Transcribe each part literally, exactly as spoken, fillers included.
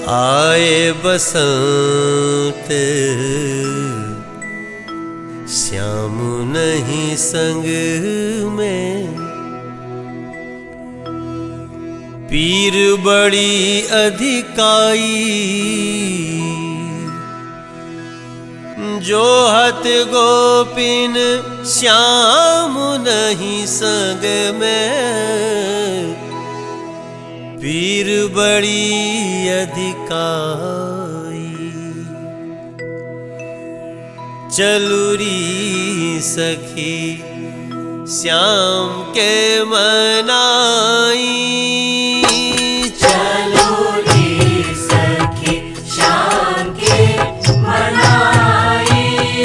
आए बसंत श्याम नहीं संग में, पीर बड़ी अधिकाई जो हत गोपिन श्याम नहीं संग में, पीर बड़ी अधिकाई। चलुरी सखी श्याम के मनाई, चलुरी सखी श्याम के मनाई,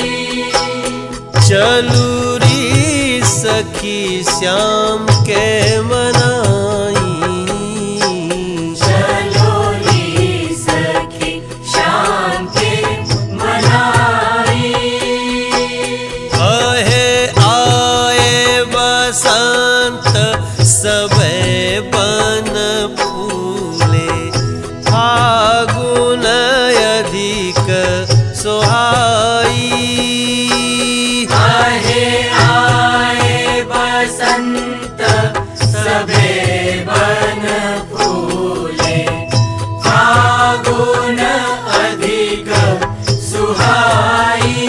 चलुरी सखी श्याम के मनाई, चलुरी सखी श्याम के मनाई। कहे आए बसंत सबे बन फूले, फागुन अधिक सोहाई। कहे आए बसंत सबे बन फूले, फागुन अधिक सुहाई।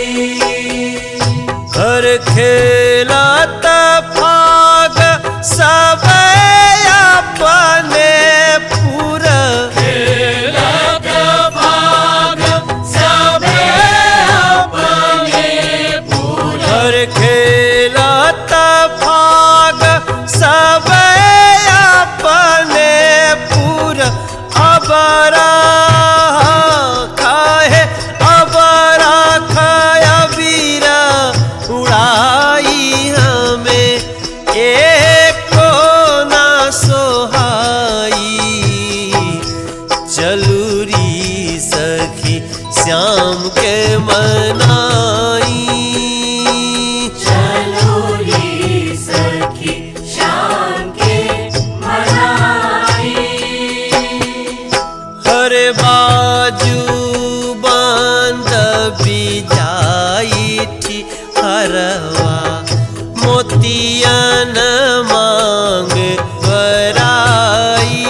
हर खेलत फाग सबे अपने पूरा, खेलत फाग सबे अपने पूरा, हर खेलत फाग सबे अपने पूरा। अबरा खाए अबरा खाया बीरा उड़ाई हमें, एक को ना सोहाई। चलुरी सखी श्याम के मनाई, चलुरी सखी श्याम के मनाई। हरे बाजू बांध बिजाई थी हरवा, मोतियन मांग बराई।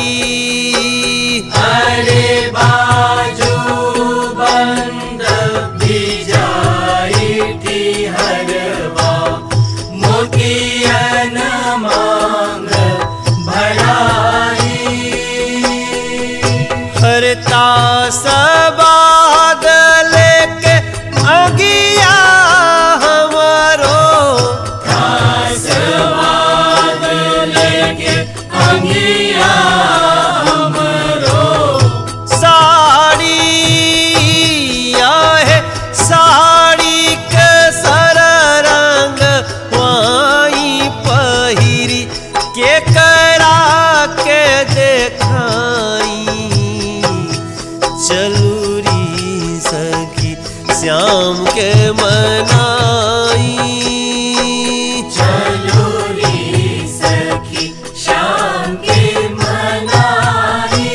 हरे बाजू बंद बिजाई थी हरवा, मोतियन मांग भराई। हरता सबाद लेके अगिया हमारो, आसवाद लेके अंगिया हमरो, साड़ी आहे साड़ी के सर रंग वाई पहिरी, के करा के देखाई। चलुरी सखी श्याम के मनाई, चलुरी सखी श्याम के मनाई।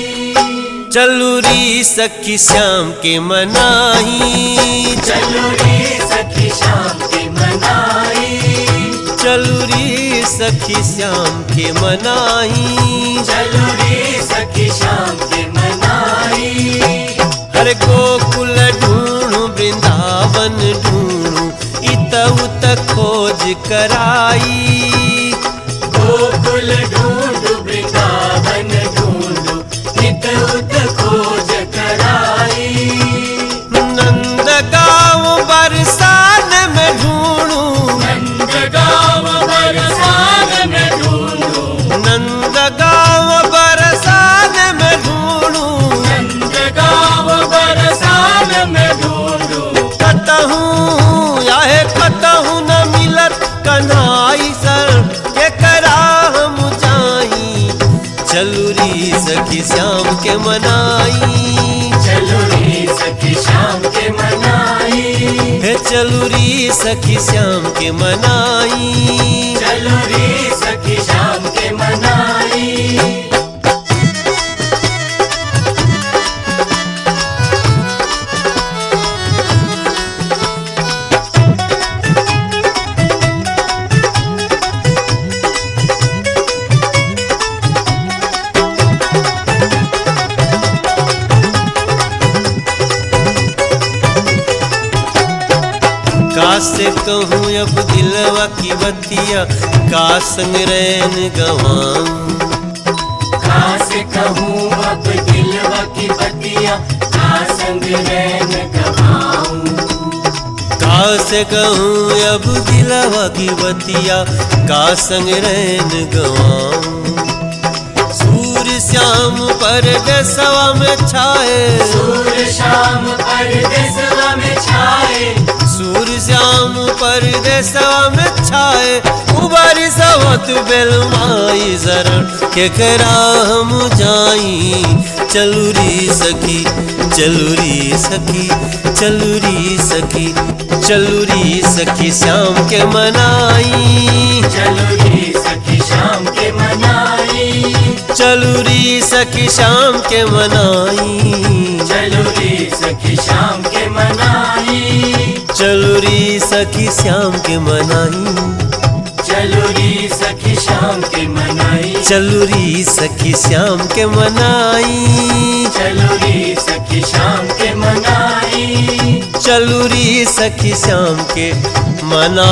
चलुरी सखी श्याम के मनाई, चलुरी सखी श्याम के मनाई, चलुरी सखी श्याम के मनाई। चलुरी सखी श्याम के मनाई। हर गोकुल ढूंढू वृंदावन ढूंढू, इत उत खोज कराई। गोकुल ढूंढ वृंदावन ढूंढ, इत उत खोज कराई। नंद गाँव बरसान में ढूंढू, नंद गाँव बरसान में ढूंढू, नंद गाँव बरसान में ढूंढू, नंद गाँव बरसान में ढूंढू। कतहूँ याहे कतहूँ न मिलत कन्हाई सर, के करा हम जाई। चलुरी सखी श्याम के मनाई, चलुरी सखी श्याम के मनाई, हे चलुरी सखी श्याम के मनाई। चलुरी सखी श्याम के मनाई। का से कहूँ अब दिलवा की बतिया, का संग रैन गवाऊं। का से कहूँ अब दिलवा की बतिया, का संग रैन गवाऊं। का से कहूँ अब दिलवा की बतिया, का संग रैन गवाऊं। सूर्य श्याम परदेसवा में छाए, सूर्य शाम परदेसवा में छाए, सूर्य श्याम परदेसवा में छाए। उबारी सवत बेलमाई जरण केकरा हम जाई। चलू री सखी चलू री सखी चलू री सखी चलू री सखी श्याम के मनाई। चलो रे सखी शाम के मनाई, चलू री सखी श्याम के मनाई। चलो रे सखी शाम के मनाई, चलू री सखी श्याम के मनाई। चलो रे सखी शाम के मनाई, चलू री सखी श्याम के मनाई। चलो रे सखी शाम के मनाई, चलू री सखी श्याम के मना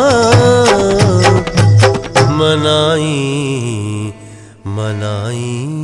मनाई मनाई।